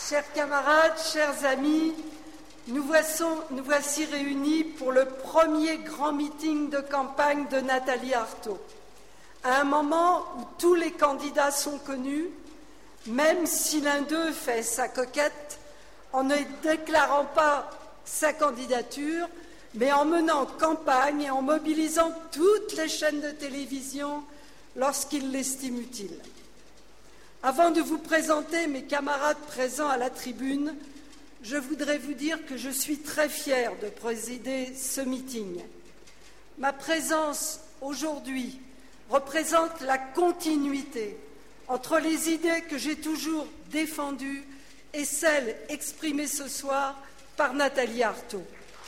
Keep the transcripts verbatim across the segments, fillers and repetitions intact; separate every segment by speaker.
Speaker 1: Chers camarades, chers amis, nous, voiçons, nous voici réunis pour le premier grand meeting de campagne de Nathalie Arthaud, à un moment où tous les candidats sont connus, même si l'un d'eux fait sa coquette en ne déclarant pas sa candidature, mais en menant campagne et en mobilisant toutes les chaînes de télévision lorsqu'il l'estime utile. Avant de vous présenter mes camarades présents à la tribune, je voudrais vous dire que je suis très fière de présider ce meeting. Ma présence aujourd'hui représente la continuité entre les idées que j'ai toujours défendues et celles exprimées ce soir par Nathalie Arthaud.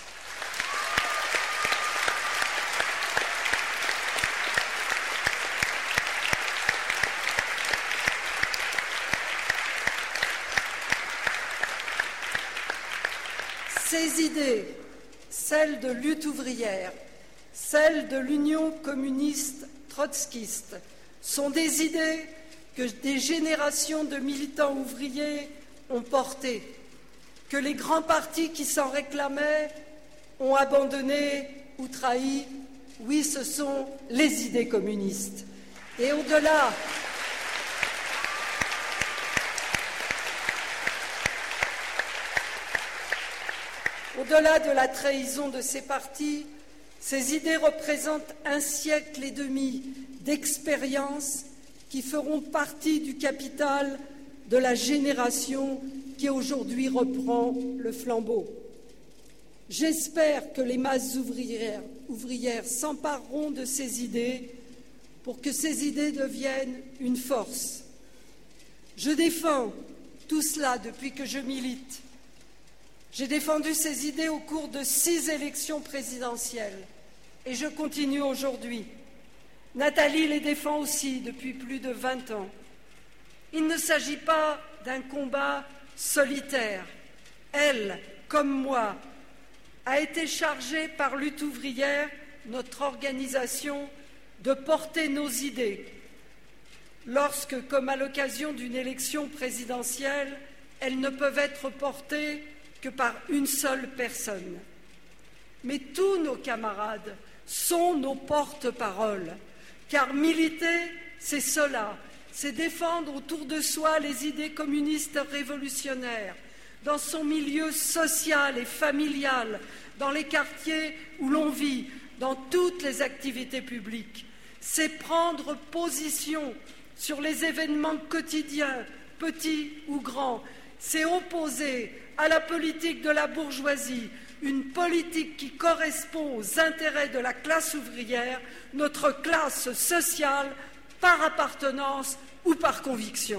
Speaker 1: Ces idées, celles de lutte ouvrière, celles de l'Union communiste trotskiste, sont des idées que des générations de militants ouvriers ont portées, que les grands partis qui s'en réclamaient ont abandonnées ou trahi. Oui, ce sont les idées communistes. Et au-delà, Au-delà de la trahison de ces partis, ces idées représentent un siècle et demi d'expérience qui feront partie du capital de la génération qui aujourd'hui reprend le flambeau. J'espère que les masses ouvrières, ouvrières s'empareront de ces idées pour que ces idées deviennent une force. Je défends tout cela depuis que je milite. J'ai défendu ces idées au cours de six élections présidentielles et je continue aujourd'hui. Nathalie les défend aussi depuis plus de vingt ans. Il ne s'agit pas d'un combat solitaire. Elle, comme moi, a été chargée par Lutte ouvrière, notre organisation, de porter nos idées. Lorsque, comme à l'occasion d'une élection présidentielle, elles ne peuvent être portées que par une seule personne. Mais tous nos camarades sont nos porte-paroles, car militer, c'est cela, c'est défendre autour de soi les idées communistes révolutionnaires, dans son milieu social et familial, dans les quartiers où l'on vit, dans toutes les activités publiques. C'est prendre position sur les événements quotidiens, petits ou grands. C'est opposer à la politique de la bourgeoisie une politique qui correspond aux intérêts de la classe ouvrière, notre classe sociale, par appartenance ou par conviction.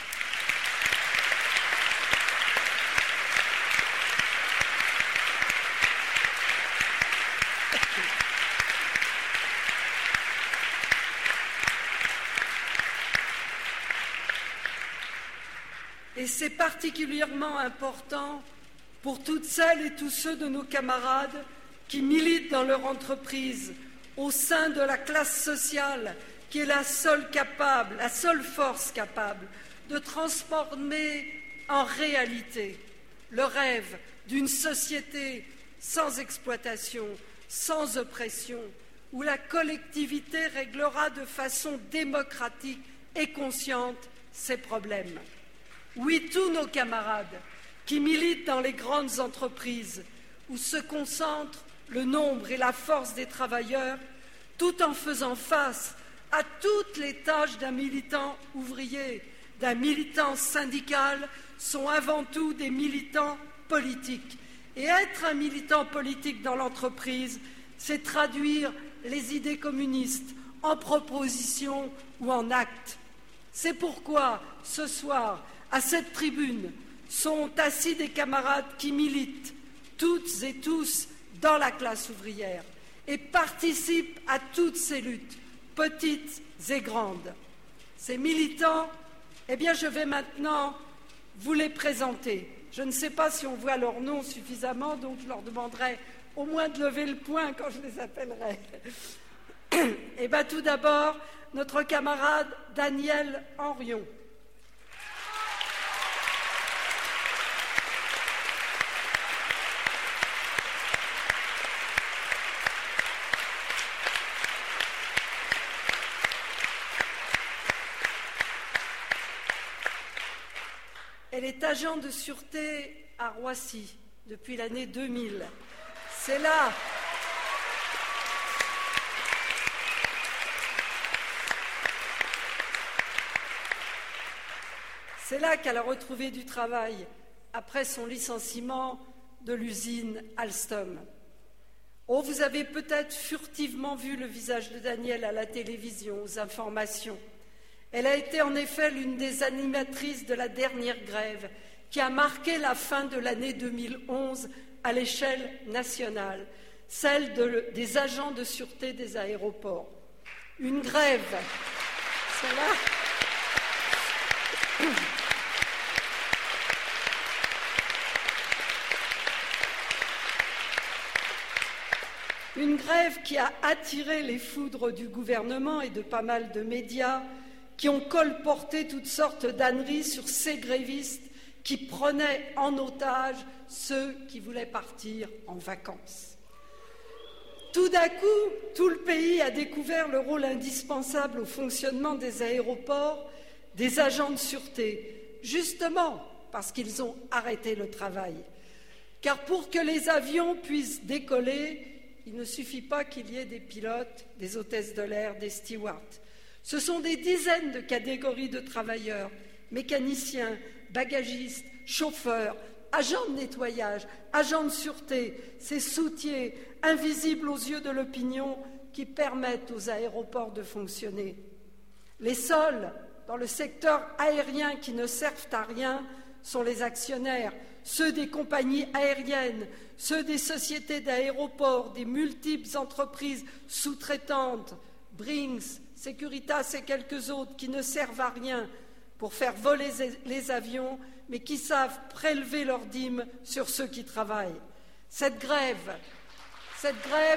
Speaker 1: Et c'est particulièrement important pour toutes celles et tous ceux de nos camarades qui militent dans leur entreprise, au sein de la classe sociale, qui est la seule capable, la seule force capable de transformer en réalité le rêve d'une société sans exploitation, sans oppression, où la collectivité réglera de façon démocratique et consciente ses problèmes. Oui, tous nos camarades qui militent dans les grandes entreprises où se concentrent le nombre et la force des travailleurs, tout en faisant face à toutes les tâches d'un militant ouvrier, d'un militant syndical, sont avant tout des militants politiques. Et être un militant politique dans l'entreprise, c'est traduire les idées communistes en propositions ou en actes. C'est pourquoi, ce soir, à cette tribune, sont assis des camarades qui militent, toutes et tous, dans la classe ouvrière et participent à toutes ces luttes, petites et grandes. Ces militants, eh bien, je vais maintenant vous les présenter. Je ne sais pas si on voit leur nom suffisamment, donc je leur demanderai au moins de lever le poing quand je les appellerai. Eh bien, tout d'abord, notre camarade Daniel Henrion. Elle est agent de sûreté à Roissy depuis l'année deux mille. C'est là C'est là qu'elle a retrouvé du travail après son licenciement de l'usine Alstom. Oh, vous avez peut-être furtivement vu le visage de Danielle à la télévision, aux informations. Elle a été en effet l'une des animatrices de la dernière grève qui a marqué la fin de l'année deux mille onze à l'échelle nationale, celle de, des agents de sûreté des aéroports. Une grève, c'est là. Une grève qui a attiré les foudres du gouvernement et de pas mal de médias qui ont colporté toutes sortes d'âneries sur ces grévistes qui prenaient en otage ceux qui voulaient partir en vacances. Tout d'un coup, tout le pays a découvert le rôle indispensable au fonctionnement des aéroports des agents de sûreté, justement parce qu'ils ont arrêté le travail. Car pour que les avions puissent décoller, il ne suffit pas qu'il y ait des pilotes, des hôtesses de l'air, des stewards. Ce sont des dizaines de catégories de travailleurs, mécaniciens, bagagistes, chauffeurs, agents de nettoyage, agents de sûreté, ces soutiers invisibles aux yeux de l'opinion qui permettent aux aéroports de fonctionner. Les seuls dans le secteur aérien qui ne servent à rien sont les actionnaires, ceux des compagnies aériennes, ceux des sociétés d'aéroports, des multiples entreprises sous-traitantes, Brinks, Securitas et quelques autres qui ne servent à rien pour faire voler les avions, mais qui savent prélever leurs dîmes sur ceux qui travaillent. Cette grève, cette grève,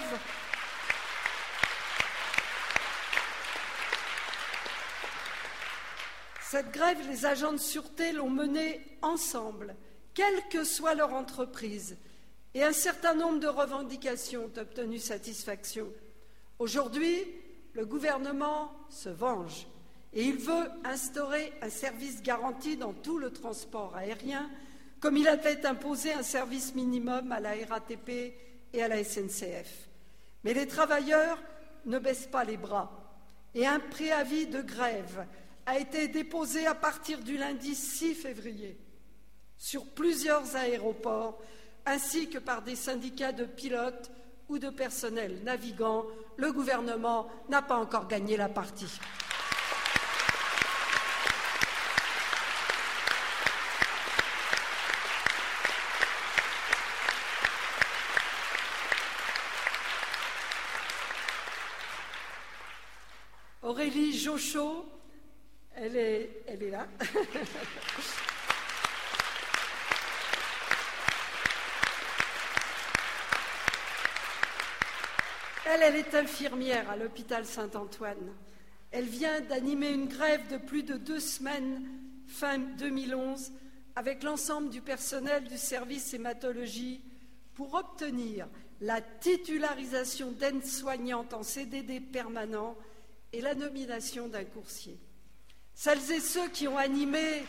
Speaker 1: cette grève, les agents de sûreté l'ont menée ensemble, quelle que soit leur entreprise, et un certain nombre de revendications ont obtenu satisfaction. Aujourd'hui, le gouvernement se venge et il veut instaurer un service garanti dans tout le transport aérien, comme il a fait imposer un service minimum à la R A T P et à la S N C F. Mais les travailleurs ne baissent pas les bras et un préavis de grève a été déposé à partir du lundi six février sur plusieurs aéroports, ainsi que par des syndicats de pilotes ou de personnel navigant. Le gouvernement n'a pas encore gagné la partie. Aurélie Jochot, elle est, elle est là. Elle, elle est infirmière à l'hôpital Saint-Antoine. Elle vient d'animer une grève de plus de deux semaines, fin deux mille onze, avec l'ensemble du personnel du service hématologie pour obtenir la titularisation d'aide-soignante en C D D permanent et la nomination d'un coursier. Celles et ceux qui ont animé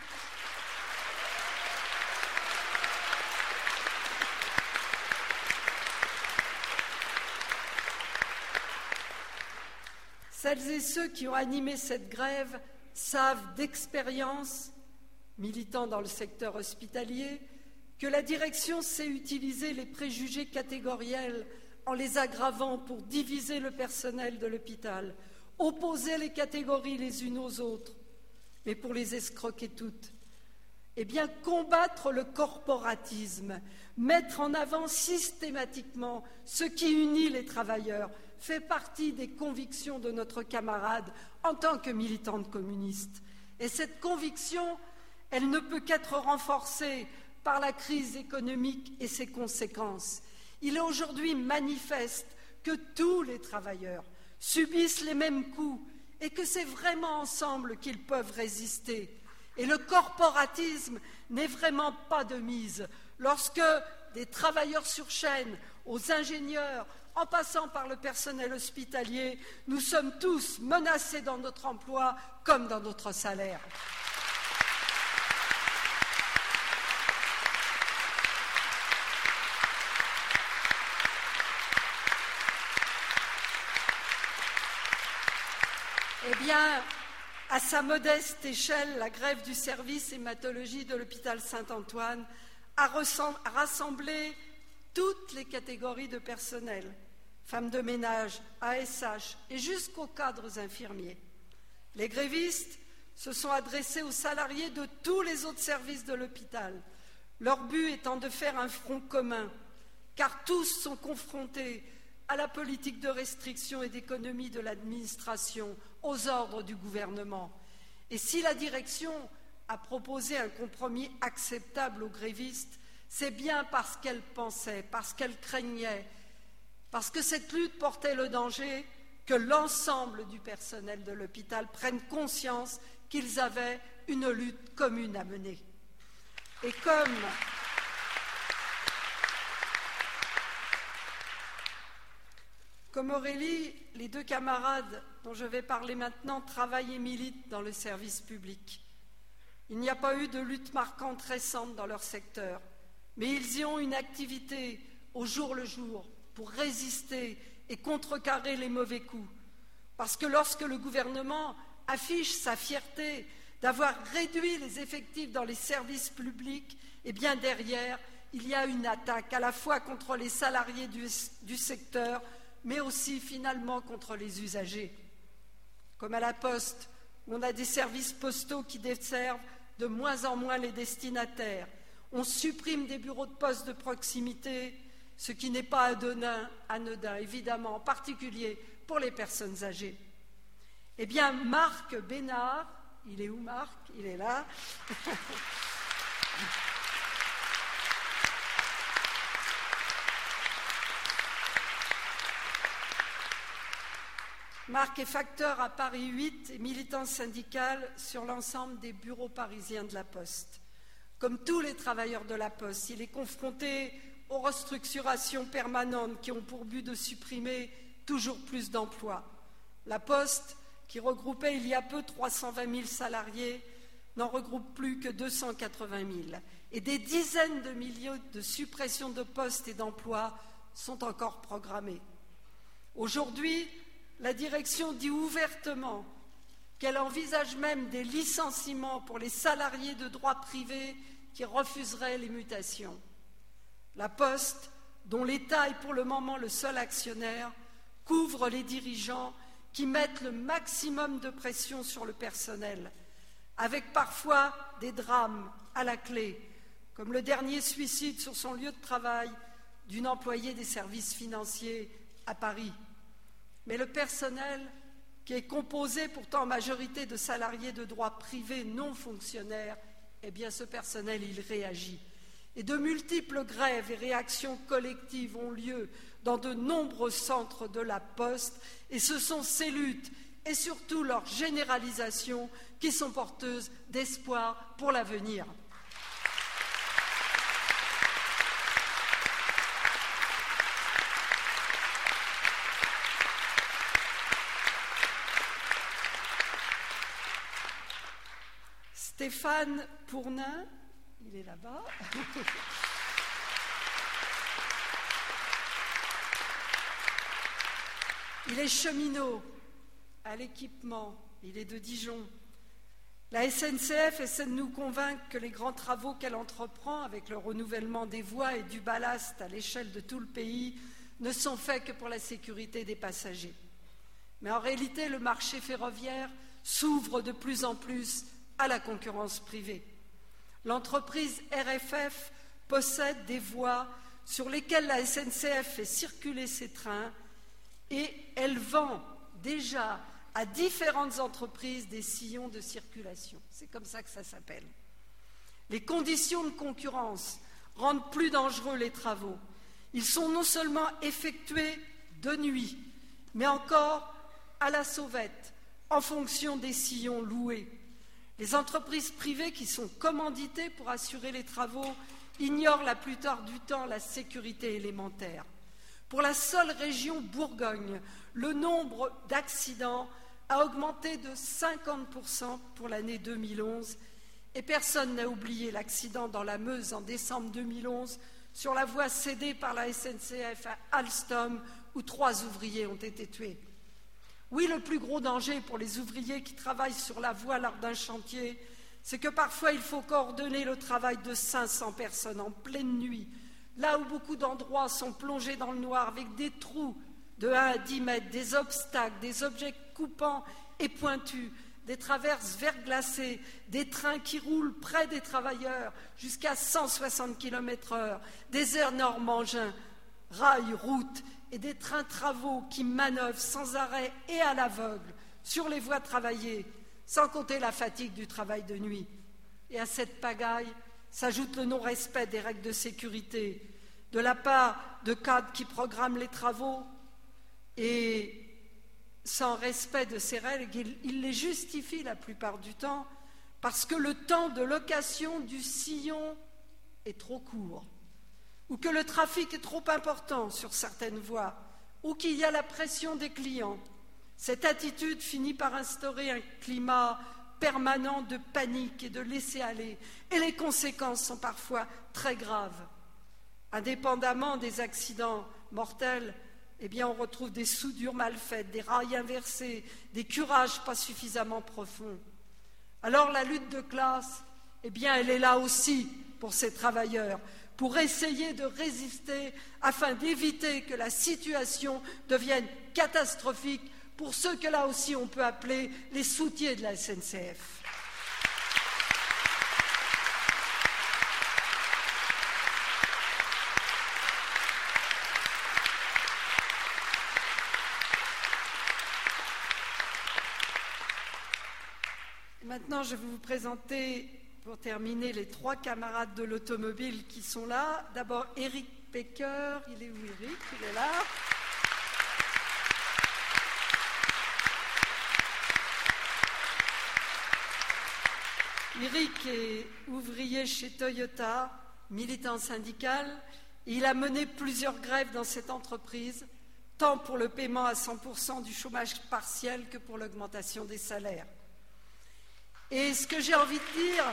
Speaker 1: Celles et ceux qui ont animé cette grève savent d'expérience, militant dans le secteur hospitalier, que la direction sait utiliser les préjugés catégoriels en les aggravant pour diviser le personnel de l'hôpital, opposer les catégories les unes aux autres, mais pour les escroquer toutes. Eh bien, combattre le corporatisme, mettre en avant systématiquement ce qui unit les travailleurs, fait partie des convictions de notre camarade en tant que militante communiste. Et cette conviction, elle ne peut qu'être renforcée par la crise économique et ses conséquences. Il est aujourd'hui manifeste que tous les travailleurs subissent les mêmes coups et que c'est vraiment ensemble qu'ils peuvent résister. Et le corporatisme n'est vraiment pas de mise lorsque des travailleurs sur chaîne aux ingénieurs, en passant par le personnel hospitalier, nous sommes tous menacés dans notre emploi comme dans notre salaire. bien, à sa modeste échelle, la grève du service hématologie de l'hôpital Saint-Antoine a rassemblé toutes les catégories de personnel, femmes de ménage, A S H et jusqu'aux cadres infirmiers. Les grévistes se sont adressés aux salariés de tous les autres services de l'hôpital, leur but étant de faire un front commun, car tous sont confrontés à la politique de restriction et d'économie de l'administration, aux ordres du gouvernement. Et si la direction a proposé un compromis acceptable aux grévistes, c'est bien parce qu'elle pensait, parce qu'elle craignait, parce que cette lutte portait le danger que l'ensemble du personnel de l'hôpital prenne conscience qu'ils avaient une lutte commune à mener. Et comme Comme Aurélie, les deux camarades dont je vais parler maintenant travaillent et militent dans le service public. Il n'y a pas eu de lutte marquante récente dans leur secteur, mais ils y ont une activité au jour le jour pour résister et contrecarrer les mauvais coups. Parce que lorsque le gouvernement affiche sa fierté d'avoir réduit les effectifs dans les services publics, et bien derrière, il y a une attaque à la fois contre les salariés du, du secteur, mais aussi finalement contre les usagers. Comme à la Poste, où on a des services postaux qui desservent de moins en moins les destinataires. On supprime des bureaux de poste de proximité, ce qui n'est pas anodin, anodin, évidemment, en particulier pour les personnes âgées. Eh bien, Marc Bénard, il est où Marc? Il est là. Marc est facteur à Paris huit et militant syndical sur l'ensemble des bureaux parisiens de la Poste. Comme tous les travailleurs de la Poste, il est confronté aux restructurations permanentes qui ont pour but de supprimer toujours plus d'emplois. La Poste, qui regroupait il y a peu trois cent vingt mille salariés, n'en regroupe plus que deux cent quatre-vingt mille. Et des dizaines de milliers de suppressions de postes et d'emplois sont encore programmées. Aujourd'hui, la direction dit ouvertement qu'elle envisage même des licenciements pour les salariés de droit privé qui refuseraient les mutations. La Poste, dont l'État est pour le moment le seul actionnaire, couvre les dirigeants qui mettent le maximum de pression sur le personnel, avec parfois des drames à la clé, comme le dernier suicide sur son lieu de travail d'une employée des services financiers à Paris. Mais le personnel, qui est composé pourtant en majorité de salariés de droit privé non fonctionnaires, eh bien ce personnel, il réagit. Et de multiples grèves et réactions collectives ont lieu dans de nombreux centres de la Poste, et ce sont ces luttes et surtout leur généralisation qui sont porteuses d'espoir pour l'avenir. Stéphane Pournin, il est là-bas. Il est cheminot à l'équipement, il est de Dijon. La S N C F essaie de nous convaincre que les grands travaux qu'elle entreprend avec le renouvellement des voies et du ballast à l'échelle de tout le pays ne sont faits que pour la sécurité des passagers. Mais en réalité, le marché ferroviaire s'ouvre de plus en plus à la concurrence privée. L'entreprise R F F possède des voies sur lesquelles la S N C F fait circuler ses trains et elle vend déjà à différentes entreprises des sillons de circulation. C'est comme ça que ça s'appelle. Les conditions de concurrence rendent plus dangereux les travaux. Ils sont non seulement effectués de nuit, mais encore à la sauvette, en fonction des sillons loués. Les entreprises privées qui sont commanditées pour assurer les travaux ignorent la plupart du temps la sécurité élémentaire. Pour la seule région Bourgogne, le nombre d'accidents a augmenté de cinquante pour cent pour l'année deux mille onze et personne n'a oublié l'accident dans la Meuse en décembre deux mille onze sur la voie cédée par la S N C F à Alstom où trois ouvriers ont été tués. Oui, le plus gros danger pour les ouvriers qui travaillent sur la voie lors d'un chantier, c'est que parfois il faut coordonner le travail de cinq cents personnes en pleine nuit, là où beaucoup d'endroits sont plongés dans le noir avec des trous de un à dix mètres, des obstacles, des objets coupants et pointus, des traverses verglacées, des trains qui roulent près des travailleurs jusqu'à cent soixante kilomètres heure, des énormes engins, rails, routes et des trains travaux qui manœuvrent sans arrêt et à l'aveugle sur les voies travaillées, sans compter la fatigue du travail de nuit. Et à cette pagaille s'ajoute le non-respect des règles de sécurité de la part de cadres qui programment les travaux et sans respect de ces règles, ils les justifient la plupart du temps parce que le temps de location du sillon est trop court, ou que le trafic est trop important sur certaines voies, ou qu'il y a la pression des clients. Cette attitude finit par instaurer un climat permanent de panique et de laisser-aller, et les conséquences sont parfois très graves. Indépendamment des accidents mortels, eh bien, on retrouve des soudures mal faites, des rails inversés, des curages pas suffisamment profonds. Alors la lutte de classe, eh bien, elle est là aussi pour ces travailleurs, pour essayer de résister afin d'éviter que la situation devienne catastrophique pour ceux que là aussi on peut appeler les soutiers de la S N C F. Maintenant, je vais vous présenter, pour terminer, les trois camarades de l'automobile qui sont là. D'abord, Éric Pecker. Il est où, Éric? Il est là. Éric est ouvrier chez Toyota, militant syndical, et il a mené plusieurs grèves dans cette entreprise, tant pour le paiement à cent pour cent du chômage partiel que pour l'augmentation des salaires. Et ce que j'ai envie de dire,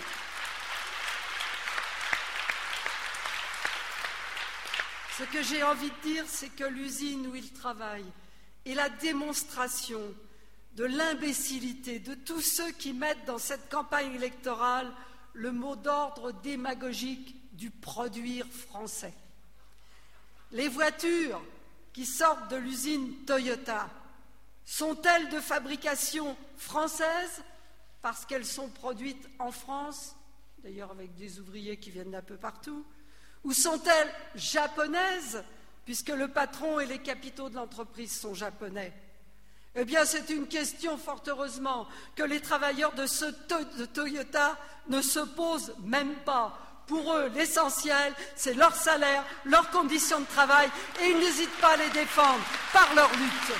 Speaker 1: ce que j'ai envie de dire, c'est que l'usine où il travaille est la démonstration de l'imbécilité de tous ceux qui mettent dans cette campagne électorale le mot d'ordre démagogique du produire français. Les voitures qui sortent de l'usine Toyota sont-elles de fabrication française parce qu'elles sont produites en France, d'ailleurs avec des ouvriers qui viennent d'un peu partout, ou sont-elles japonaises, puisque le patron et les capitaux de l'entreprise sont japonais? Eh bien, c'est une question, fort heureusement, que les travailleurs de, ce to de Toyota ne se posent même pas. Pour eux, l'essentiel, c'est leur salaire, leurs conditions de travail, et ils n'hésitent pas à les défendre par leur lutte.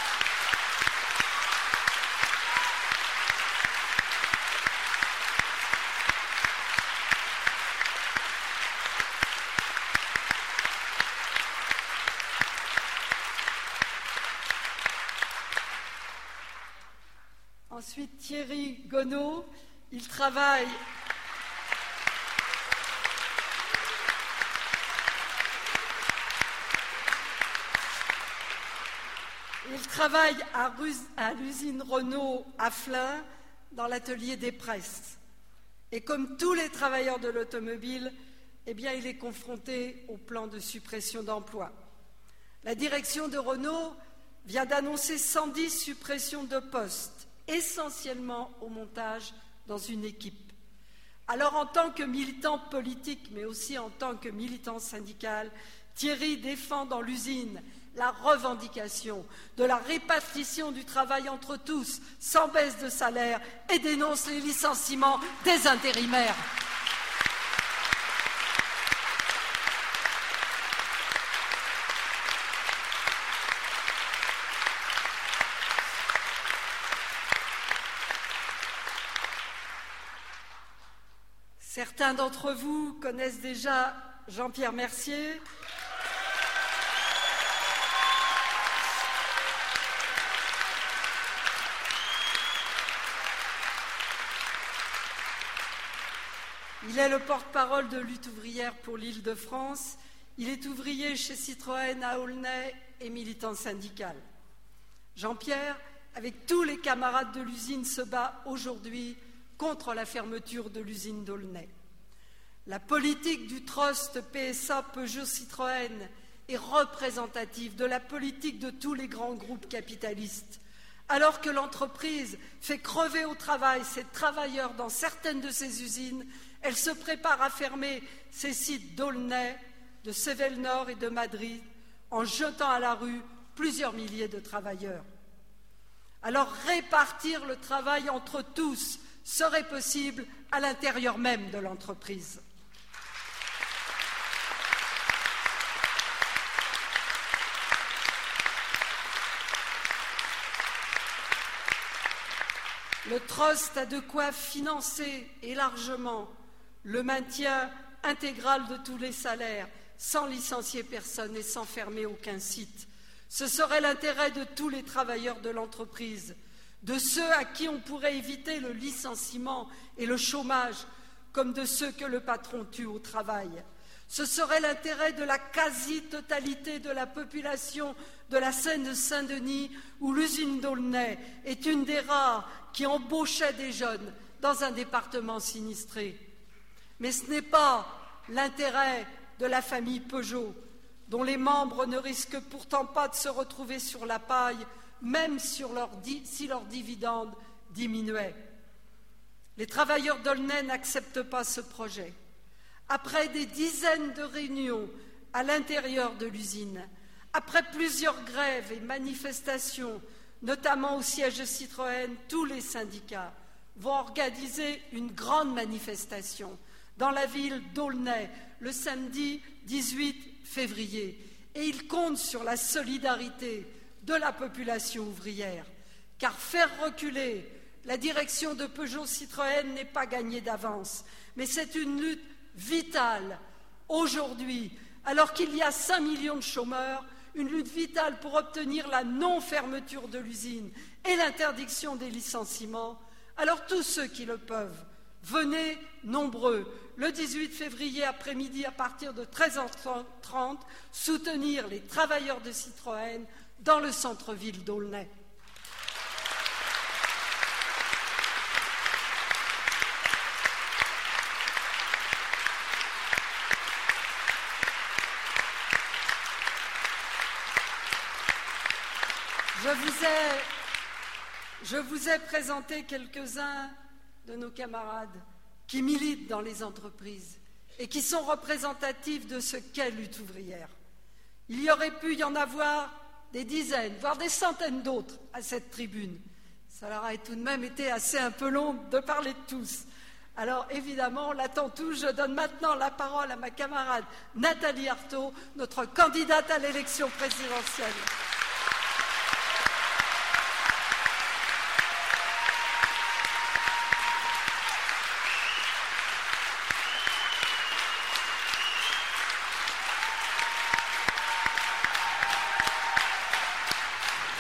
Speaker 1: Ensuite, Thierry Gonneau, il travaille il travaille à, à l'usine Renault à Flins, dans l'atelier des presses. Et comme tous les travailleurs de l'automobile, eh bien, il est confronté au plan de suppression d'emplois. La direction de Renault vient d'annoncer cent dix suppressions de postes, essentiellement au montage dans une équipe. Alors, en tant que militant politique, mais aussi en tant que militant syndical, Thierry défend dans l'usine la revendication de la répartition du travail entre tous, sans baisse de salaire, et dénonce les licenciements des intérimaires. Certains d'entre vous connaissent déjà Jean-Pierre Mercier. Il est le porte-parole de Lutte ouvrière pour l'Île-de-France. Il est ouvrier chez Citroën à Aulnay et militant syndical. Jean-Pierre avec tous les camarades de l'usine, se bat aujourd'hui contre la fermeture de l'usine d'Aulnay. La politique du trust P S A Peugeot Citroën est représentative de la politique de tous les grands groupes capitalistes. Alors que l'entreprise fait crever au travail ses travailleurs dans certaines de ses usines, elle se prépare à fermer ses sites d'Aulnay, de Cévenol et de Madrid, en jetant à la rue plusieurs milliers de travailleurs. Alors répartir le travail entre tous serait possible à l'intérieur même de l'entreprise. Le trust a de quoi financer et largement le maintien intégral de tous les salaires, sans licencier personne et sans fermer aucun site. Ce serait l'intérêt de tous les travailleurs de l'entreprise, de ceux à qui on pourrait éviter le licenciement et le chômage, comme de ceux que le patron tue au travail. Ce serait l'intérêt de la quasi-totalité de la population de la Seine-Saint-Denis, où l'usine d'Aulnay est une des rares qui embauchait des jeunes dans un département sinistré. Mais ce n'est pas l'intérêt de la famille Peugeot, dont les membres ne risquent pourtant pas de se retrouver sur la paille, même sur leur di- si leurs dividendes diminuaient. Les travailleurs d'Aulnay n'acceptent pas ce projet. Après des dizaines de réunions à l'intérieur de l'usine, après plusieurs grèves et manifestations, notamment au siège de Citroën, tous les syndicats vont organiser une grande manifestation dans la ville d'Aulnay le samedi dix-huit février. Et ils comptent sur la solidarité de la population ouvrière, car faire reculer la direction de Peugeot Citroën n'est pas gagné d'avance, mais c'est une lutte vitale aujourd'hui, alors qu'il y a cinq millions de chômeurs, une lutte vitale pour obtenir la non-fermeture de l'usine et l'interdiction des licenciements. Alors tous ceux qui le peuvent, venez nombreux le dix-huit février après-midi à partir de treize heures trente soutenir les travailleurs de Citroën dans le centre-ville d'Aulnay. Je vous ai, je vous ai présenté quelques-uns de nos camarades qui militent dans les entreprises et qui sont représentatifs de ce qu'est lutte ouvrière. Il y aurait pu y en avoir des dizaines, voire des centaines d'autres à cette tribune. Ça leur a tout de même été assez un peu long de parler de tous. Alors évidemment, on l'attend tous. Je donne maintenant la parole à ma camarade Nathalie Arthaud, notre candidate à l'élection présidentielle.